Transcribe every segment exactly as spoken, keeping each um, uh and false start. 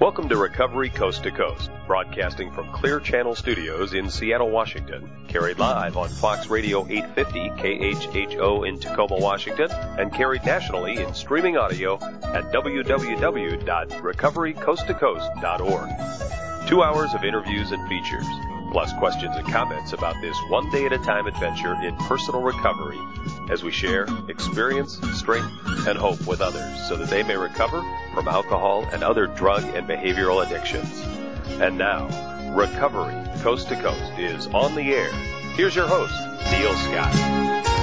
Welcome to Recovery Coast to Coast, broadcasting from Clear Channel Studios in Seattle, Washington, carried live on Fox Radio eight fifty K H H O in Tacoma, Washington, and carried nationally in streaming audio at w w w dot recovery coast to coast dot org. Two hours of interviews and features, plus questions and comments about this one-day-at-a-time adventure in personal recovery as we share experience, strength, and hope with others so that they may recover from alcohol and other drug and behavioral addictions. And now, Recovery Coast to Coast is on the air. Here's your host, Neil Scott.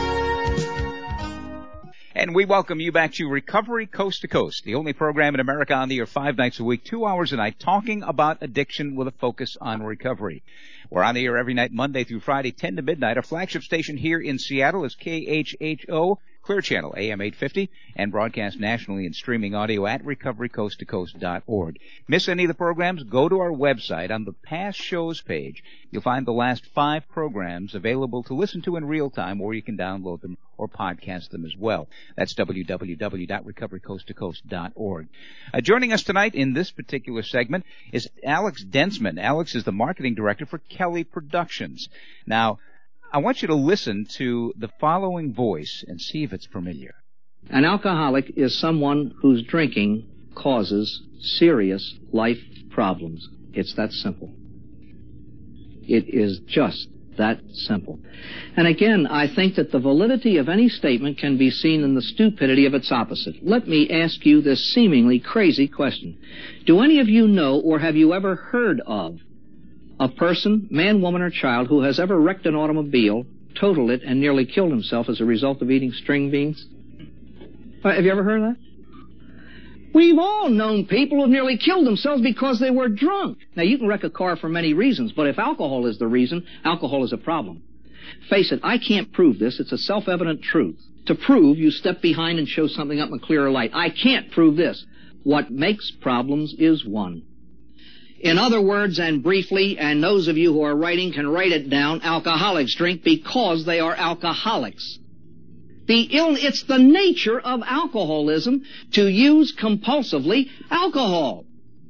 And we welcome you back to Recovery Coast to Coast, the only program in America on the air five nights a week, two hours a night, talking about addiction with a focus on recovery. We're on the air every night, Monday through Friday, ten to midnight. Our flagship station here in Seattle is K H H O, Clear Channel, A M eight fifty, and broadcast nationally in streaming audio at recovery coast to coast dot org. Miss any of the programs? Go to our website. On the past shows page, you'll find the last five programs available to listen to in real time, or you can download them or podcast them as well. That's w w w dot recovery coast to coast dot org. Uh, joining us tonight in this particular segment is Alex Densman. Alex is the marketing director for Kelly Productions. Now, I want you to listen to the following voice and see if it's familiar. An alcoholic is someone whose drinking causes serious life problems. It's that simple. It is just that simple. And again, I think that the validity of any statement can be seen in the stupidity of its opposite. Let me ask you this seemingly crazy question. Do any of you know, or have you ever heard of, a person, man, woman, or child, who has ever wrecked an automobile, totaled it, and nearly killed himself as a result of eating string beans? Uh, have you ever heard of that? We've all known people who've nearly killed themselves because they were drunk. Now, you can wreck a car for many reasons, but if alcohol is the reason, alcohol is a problem. Face it, I can't prove this. It's a self-evident truth. To prove, you step behind and show something up in clearer light. I can't prove this. What makes problems is one. In other words, and briefly, and those of you who are writing can write it down, alcoholics drink because they are alcoholics. The ill, it's the nature of alcoholism to use compulsively alcohol.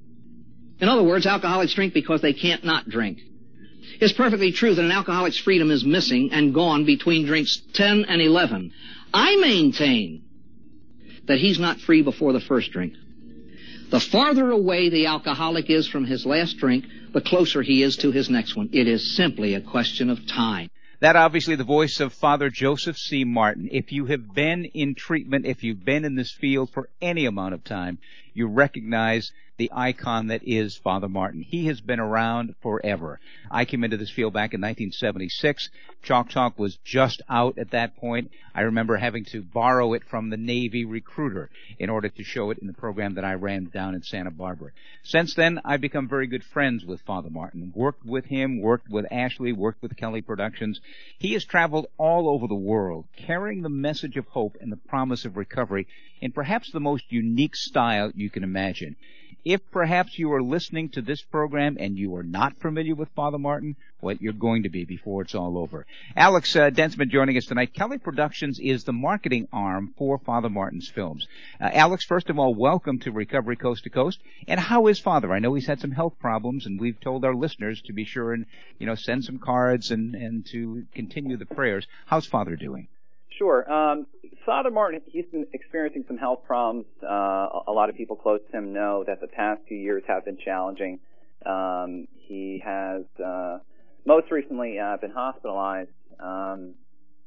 In other words, alcoholics drink because they can't not drink. It's perfectly true that an alcoholic's freedom is missing and gone between drinks ten and eleven. I maintain that he's not free before the first drink. The farther away the alcoholic is from his last drink, the closer he is to his next one. It is simply a question of time. That obviously the voice of Father Joseph C. Martin. If you have been in treatment, if you've been in this field for any amount of time, you recognize the icon that is Father Martin. He has been around forever. I came into this field back in nineteen seventy-six. Chalk Talk was just out at that point. I remember having to borrow it from the Navy recruiter in order to show it in the program that I ran down in Santa Barbara. Since then, I've become very good friends with Father Martin. Worked with him, worked with Ashley, worked with Kelly Productions. He has traveled all over the world, carrying the message of hope and the promise of recovery in perhaps the most unique style you can imagine. If perhaps you are listening to this program and you are not familiar with Father Martin, well, you're going to be before it's all over. Alex uh, Densman joining us tonight. Kelly Productions is the marketing arm for Father Martin's films. Uh, Alex, first of all, welcome to Recovery Coast to Coast. And how is Father? I know he's had some health problems, and we've told our listeners to be sure and, you know, send some cards and, and to continue the prayers. How's Father doing? Sure. Um, Father Martin, he's been experiencing some health problems. Uh, a lot of people close to him know that the past few years have been challenging. Um, he has uh, most recently uh, been hospitalized. Um,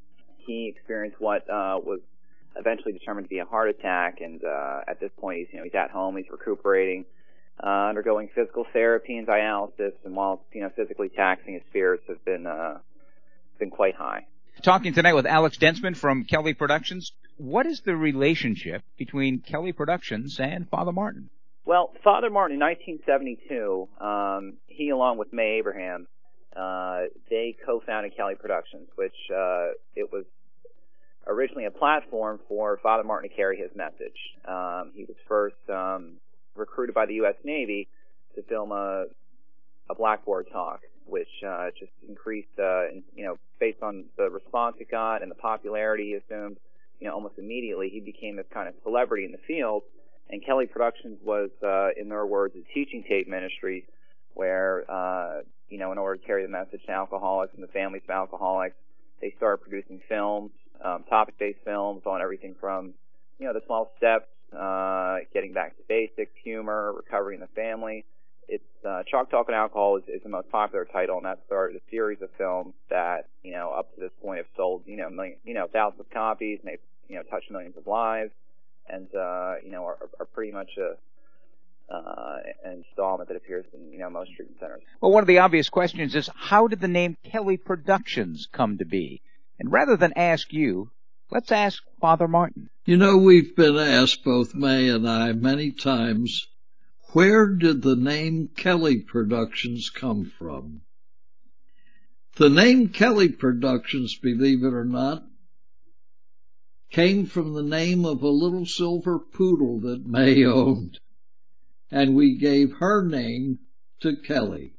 he experienced what uh, was eventually determined to be a heart attack, and uh, at this point, he's you know he's at home, he's recuperating, uh, undergoing physical therapy and dialysis, and while you know physically taxing, his spirits have been uh, been quite high. Talking tonight with Alex Densman from Kelly Productions. What is the relationship between Kelly Productions and Father Martin? Well, Father Martin, in nineteen seventy-two, um, he along with May Abraham, uh, they co-founded Kelly Productions, which uh, it was originally a platform for Father Martin to carry his message. Um, he was first um, recruited by the U S Navy to film a, a blackboard talk, which uh, just increased, uh, in, you know, based on the response it got and the popularity he assumed, you know, almost immediately he became this kind of celebrity in the field. And Kelly Productions was, uh, in their words, a teaching tape ministry where, uh, you know, in order to carry the message to alcoholics and the families of alcoholics, they started producing films, um, topic-based films on everything from, you know, the twelve steps, uh, getting back to basics, humor, recovery in the family. It's, uh, Chalk Talk and Alcohol is, is the most popular title, and that started a series of films that, you know, up to this point have sold, you know, million, you know, thousands of copies, and they've, you know, touched millions of lives, and, uh, you know, are, are pretty much a, uh, an installment that appears in, you know, most treatment centers. Well, one of the obvious questions is, how did the name Kelly Productions come to be? And rather than ask you, let's ask Father Martin. You know, we've been asked, both May and I, many times, where did the name Kelly Productions come from? The name Kelly Productions, believe it or not, came from the name of a little silver poodle that May owned, and we gave her name to Kelly.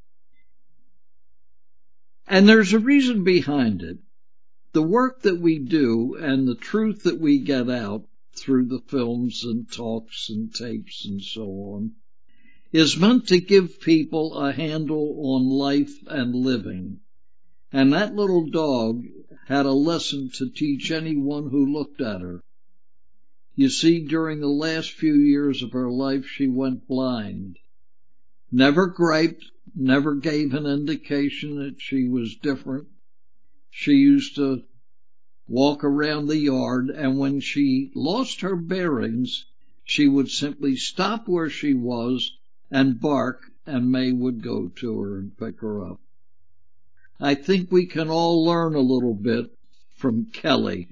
And there's a reason behind it. The work that we do and the truth that we get out through the films and talks and tapes and so on is meant to give people a handle on life and living. And that little dog had a lesson to teach anyone who looked at her. You see, during the last few years of her life, she went blind. Never griped, never gave an indication that she was different. She used to walk around the yard, and when she lost her bearings, she would simply stop where she was and bark, and May would go to her and pick her up. I think we can all learn a little bit from Kelly.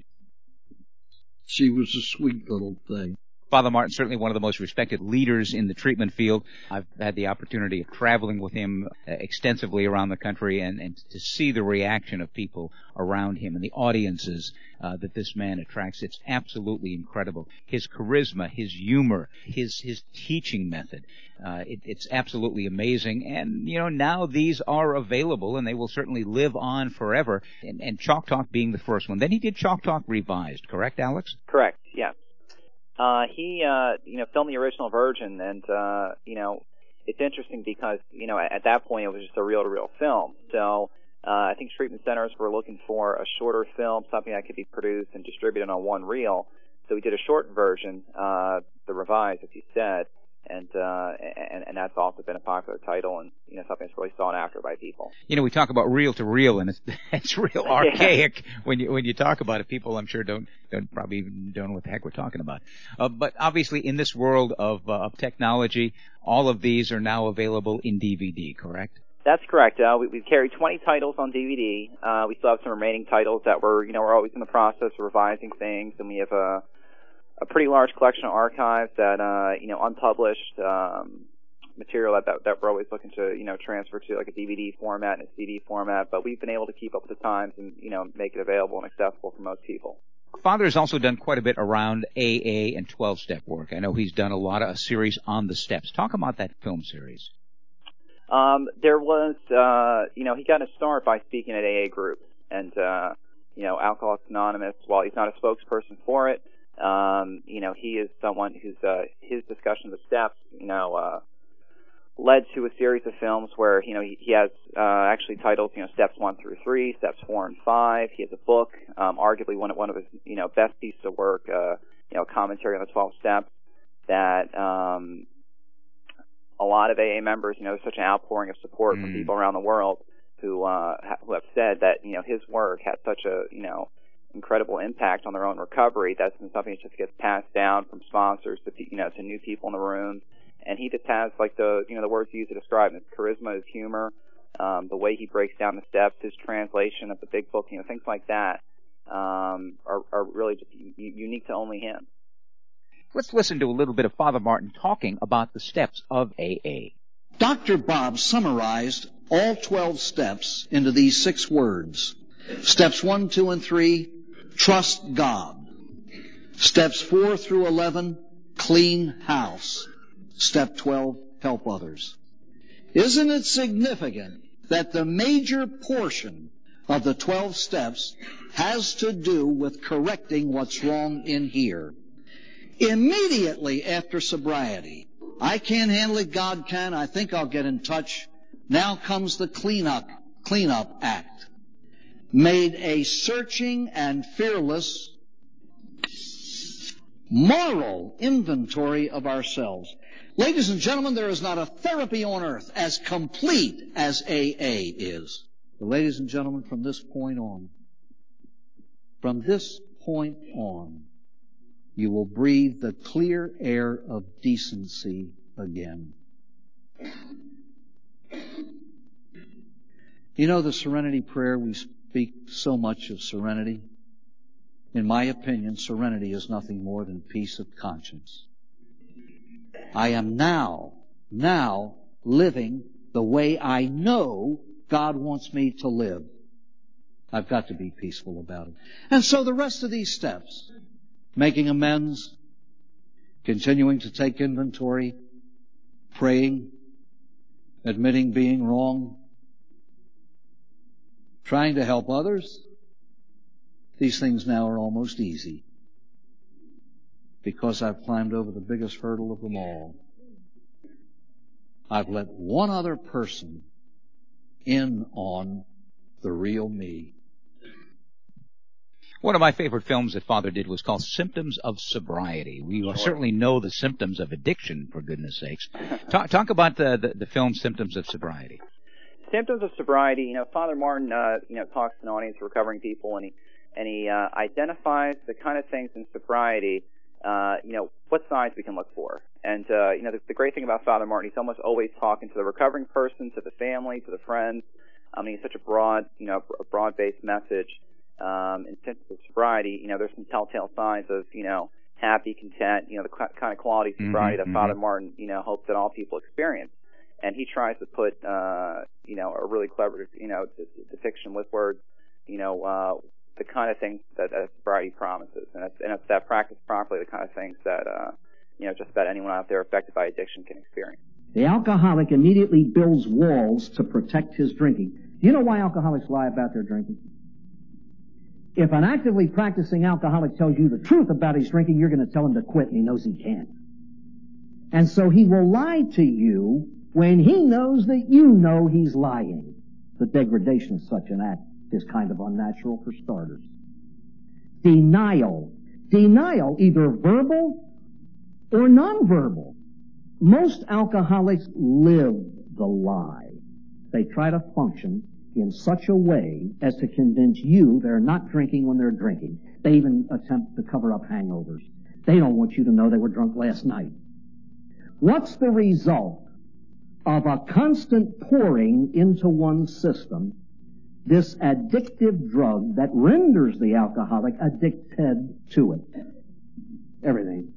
She was a sweet little thing. Father Martin, certainly one of the most respected leaders in the treatment field. I've had the opportunity of traveling with him extensively around the country and, and to see the reaction of people around him and the audiences uh, that this man attracts. It's absolutely incredible. His charisma, his humor, his his teaching method, uh, it, it's absolutely amazing. And, you know, now these are available and they will certainly live on forever. And, and Chalk Talk being the first one. Then he did Chalk Talk Revised, correct, Alex? Correct, yeah. Uh, he, uh, you know, filmed the original version, and, uh, you know, it's interesting because, you know, at, at that point it was just a reel-to-reel film. So, uh, I think treatment centers were looking for a shorter film, something that could be produced and distributed on one reel. So we did a shortened version, uh, the revised, as you said, and, uh, and, and that's also been a popular title and, you know, something that's really sought after by people. You know, we talk about reel to reel, and it's, it's real archaic yeah. when you, when you talk about it. People, I'm sure, don't, don't probably even don't know what the heck we're talking about. Uh, but obviously in this world of, uh, of technology, all of these are now available in D V D, correct? That's correct. Uh, we, we've carried twenty titles on D V D. Uh, we still have some remaining titles that we're, you know, we're always in the process of revising things, and we have a, a pretty large collection of archives that, uh, you know, unpublished, um, material that, that, that we're always looking to, you know, transfer to like a D V D format and a C D format, but we've been able to keep up with the times and, you know, make it available and accessible for most people. Father has also done quite a bit around A A and twelve-step work. I know he's done a lot of a series on the steps. Talk about that film series. Um, there was, uh, you know, he got his start by speaking at A A groups, and, uh, you know, Alcoholics Anonymous, while he's not a spokesperson for it, um, you know, he is someone who's, uh, his discussion of the steps, you know, uh, led to a series of films where, you know, he, he has, uh, actually titled, you know, steps one through three, steps four and five. He has a book, um, arguably one of, one of his, you know, best pieces of work, uh, you know, commentary on the twelve steps that, um, a lot of A A members, you know, there's such an outpouring of support mm. from people around the world who, uh, ha- who have said that, you know, his work had such a, you know, incredible impact on their own recovery. That's been something that just gets passed down from sponsors to, you know, to new people in the room. And he just has, like, the, you know, the words he used to describe him, his charisma, his humor, um, the way he breaks down the steps, his translation of the big book, you know, things like that, um, are, are really just u- unique to only him. Let's listen to a little bit of Father Martin talking about the steps of A A. Doctor Bob summarized all twelve steps into these six words. Steps one, two, and three, trust God. Steps four through eleven, clean house. Step twelve, help others. Isn't it significant that the major portion of the twelve steps has to do with correcting what's wrong in here? Immediately after sobriety, I can't handle it, God can, I think I'll get in touch. Now comes the cleanup, cleanup act. Made a searching and fearless moral inventory of ourselves. Ladies and gentlemen, there is not a therapy on earth as complete as A A is. But ladies and gentlemen, from this point on, from this point on, you will breathe the clear air of decency again. You know the serenity prayer, we speak so much of serenity. In my opinion, serenity is nothing more than peace of conscience. I am now, now living the way I know God wants me to live. I've got to be peaceful about it. And so the rest of these steps, making amends, continuing to take inventory, praying, admitting being wrong, trying to help others, these things now are almost easy because I've climbed over the biggest hurdle of them all. I've let one other person in on the real me. One of my favorite films that Father did was called Symptoms of Sobriety. We sure. certainly know the symptoms of addiction, for goodness sakes. Talk, talk about the, the, the film Symptoms of Sobriety. Symptoms of Sobriety, you know, Father Martin, uh, you know, talks to an audience of recovering people, and he, and he uh, identifies the kind of things in sobriety, uh, you know, what signs we can look for. And, uh, you know, the, the great thing about Father Martin, he's almost always talking to the recovering person, to the family, to the friends. I mean, it's such a broad, you know, a broad-based message. Um, in Symptoms of Sobriety, you know, there's some telltale signs of, you know, happy, content, you know, the kind of quality of sobriety mm-hmm, that mm-hmm. Father Martin, you know, hopes that all people experience. And he tries to put, uh, you know, a really clever, you know, d- depiction with words, you know, uh, the kind of things that, that sobriety promises. And it's, and it's that practiced properly, the kind of things that, uh, you know, just about anyone out there affected by addiction can experience. The alcoholic immediately builds walls to protect his drinking. Do you know why alcoholics lie about their drinking? If an actively practicing alcoholic tells you the truth about his drinking, you're going to tell him to quit, and he knows he can't. And so he will lie to you when he knows that you know he's lying. The degradation of such an act is kind of unnatural for starters. Denial. Denial, either verbal or nonverbal. Most alcoholics live the lie. They try to function in such a way as to convince you they're not drinking when they're drinking. They even attempt to cover up hangovers. They don't want you to know they were drunk last night. What's the result of a constant pouring into one's system, this addictive drug that renders the alcoholic addicted to it? Everything.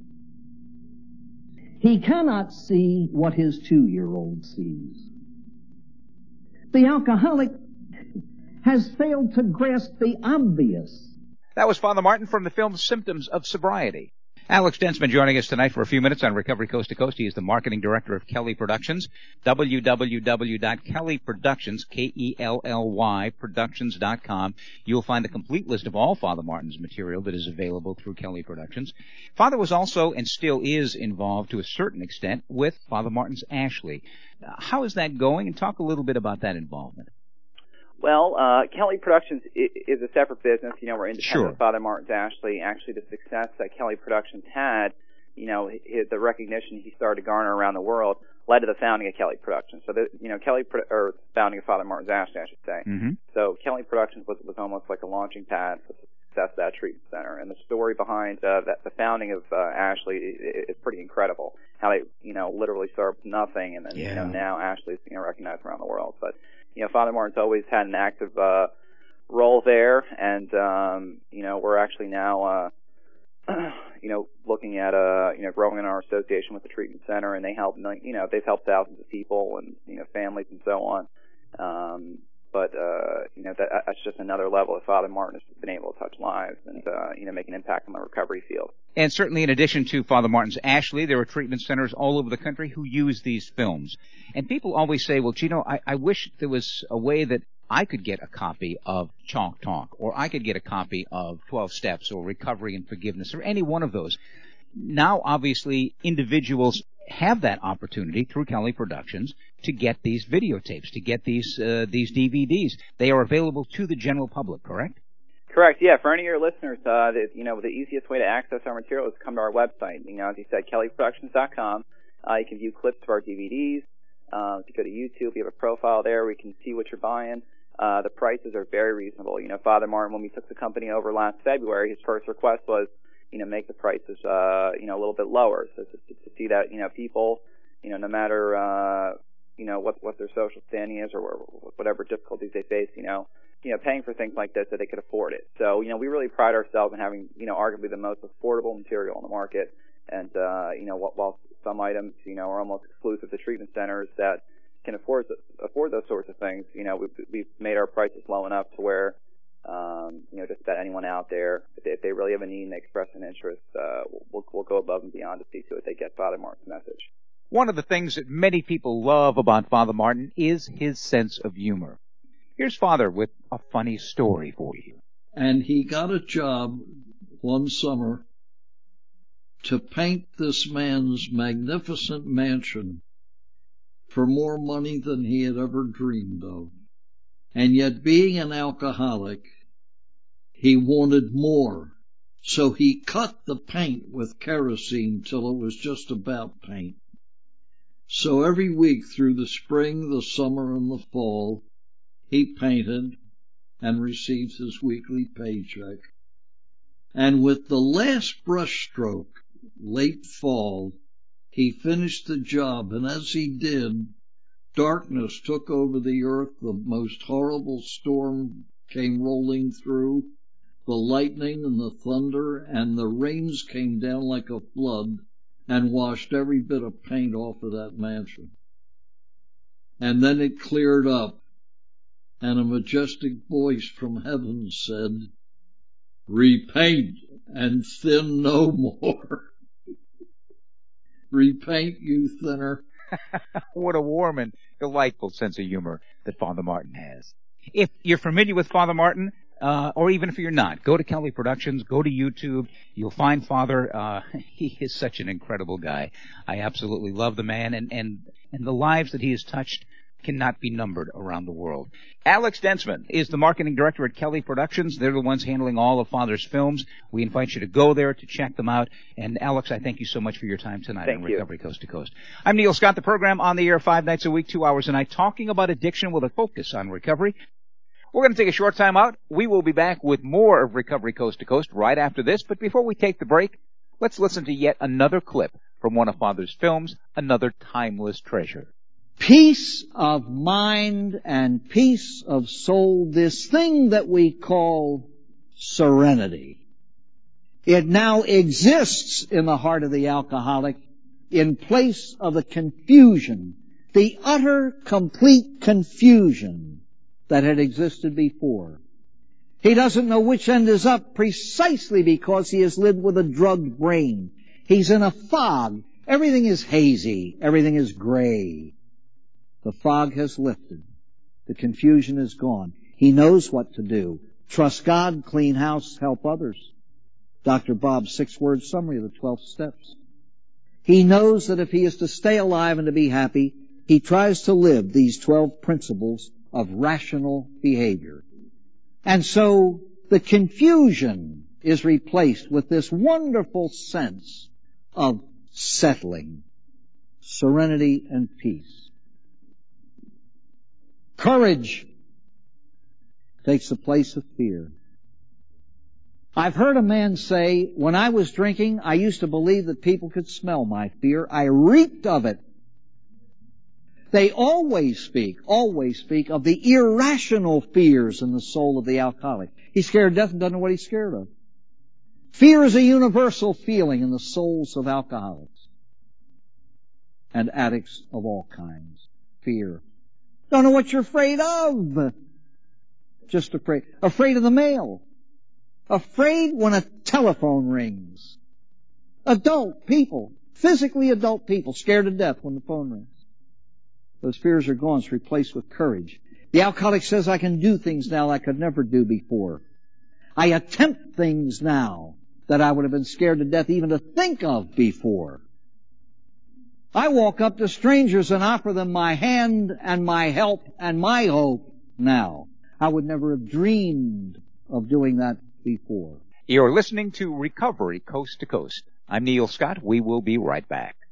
He cannot see what his two-year-old sees. The alcoholic has failed to grasp the obvious. That was Father Martin from the film Symptoms of Sobriety. Alex Densman joining us tonight for a few minutes on Recovery Coast to Coast. He is the marketing director of Kelly Productions. w w w dot kelly productions, K E L L Y, productions dot com. You'll find a complete list of all Father Martin's material that is available through Kelly Productions. Father was also and still is involved to a certain extent with Father Martin's Ashley. Uh, how is that going? And talk a little bit about that involvement. Well, uh, Kelly Productions is a separate business. You know, we're independent sure. of Father Martin's Ashley. Actually, the success that Kelly Productions had, you know, his, the recognition he started to garner around the world led to the founding of Kelly Productions. So, the, you know, Kelly, or founding of Father Martin's Ashley, I should say. Mm-hmm. So, Kelly Productions was, was almost like a launching pad for the success of that treatment center. And the story behind uh, that, the founding of uh, Ashley is, is pretty incredible. How they, you know, literally started with nothing, and then, yeah. you know, now Ashley's, you know, recognized around the world. But you know, Father Martin's always had an active uh, role there, and um, you know, we're actually now, uh, you know, looking at uh, you know, growing in our association with the treatment center, and they help, you know, they've helped thousands of people and you know, families and so on. Um, but uh, you know, that, that's just another level that Father Martin has been able to touch lives and uh, you know, make an impact on the recovery field. And certainly in addition to Father Martin's Ashley, there are treatment centers all over the country who use these films. And people always say, well, Gino, I, I wish there was a way that I could get a copy of Chalk Talk, or I could get a copy of twelve Steps, or Recovery and Forgiveness, or any one of those. now, obviously, individuals have that opportunity through Kelly Productions to get these videotapes, to get these uh, these D V Ds. They are available to the general public, correct? Correct. Yeah. For any of your listeners, uh, the, you know, the easiest way to access our material is to come to our website. You know, as you said, kelly productions dot com. Uh, you can view clips of our D V Ds. Uh, if you go to YouTube, we have a profile there. We can see what you're buying. Uh, the prices are very reasonable. You know, Father Martin, when we took the company over last February, his first request was, you know, make the prices, uh, you know, a little bit lower. So to, to see that, you know, people, you know, no matter, uh, you know, what, what their social standing is or whatever difficulties they face, you know, you know, paying for things like this, that they could afford it. So, you know, we really pride ourselves in having, you know, arguably the most affordable material on the market. And, uh, you know, while some items, you know, are almost exclusive to treatment centers that can afford afford those sorts of things, you know, we've, we've made our prices low enough to where, um, you know, just about anyone out there, if they, if they really have a need and they express an interest, uh, we'll, we'll go above and beyond to see to it they get Father Martin's message. One of the things that many people love about Father Martin is his sense of humor. Here's Father with a funny story for you. And he got a job one summer to paint this man's magnificent mansion for more money than he had ever dreamed of. And yet, being an alcoholic, he wanted more. So he cut the paint with kerosene till it was just about paint. So every week through the spring, the summer, and the fall, he painted and received his weekly paycheck. And with the last brushstroke, late fall, he finished the job, and as he did, darkness took over the earth, the most horrible storm came rolling through, the lightning and the thunder, and the rains came down like a flood and washed every bit of paint off of that mansion. And then it cleared up, and a majestic voice from heaven said, "Repaint and thin no more." Repaint, you thinner. What a warm and delightful sense of humor that Father Martin has. If you're familiar with Father Martin, uh, or even if you're not, go to Kelly Productions, go to YouTube. You'll find Father. Uh, he is such an incredible guy. I absolutely love the man, and, and, and the lives that he has touched cannot be numbered around the world. Alex Densman is the marketing director at Kelly Productions. They're the ones handling all of Father's films. We invite you to go there to check them out. And Alex, I thank you so much for your time tonight thank on you. Recovery Coast to Coast. I'm Neil Scott, the program on the air five nights a week, two hours a night, talking about addiction with a focus on recovery. We're going to take a short time out. We will be back with more of Recovery Coast to Coast right after this. But before we take the break, let's listen to yet another clip from one of Father's films, another timeless treasure. Peace of mind and peace of soul, this thing that we call serenity. It now exists in the heart of the alcoholic in place of the confusion, the utter, complete confusion that had existed before. He doesn't know which end is up precisely because he has lived with a drugged brain. He's in a fog. Everything is hazy. Everything is gray. The fog has lifted. The confusion is gone. He knows what to do. Trust God, clean house, help others. Doctor Bob's six-word summary of the twelve steps. He knows that if he is to stay alive and to be happy, he tries to live these twelve principles of rational behavior. And so the confusion is replaced with this wonderful sense of settling, serenity, and peace. Courage takes the place of fear. I've heard a man say, when I was drinking, I used to believe that people could smell my fear. I reeked of it. They always speak, always speak of the irrational fears in the soul of the alcoholic. He's scared to death and doesn't know what he's scared of. Fear is a universal feeling in the souls of alcoholics and addicts of all kinds. Fear. Don't know what you're afraid of. Just afraid. Afraid of the mail. Afraid when a telephone rings. Adult people, physically adult people, scared to death when the phone rings. Those fears are gone. It's replaced with courage. The alcoholic says, I can do things now I could never do before. I attempt things now that I would have been scared to death even to think of before. I walk up to strangers and offer them my hand and my help and my hope now. I would never have dreamed of doing that before. You're listening to Recovery Coast to Coast. I'm Neil Scott. We will be right back.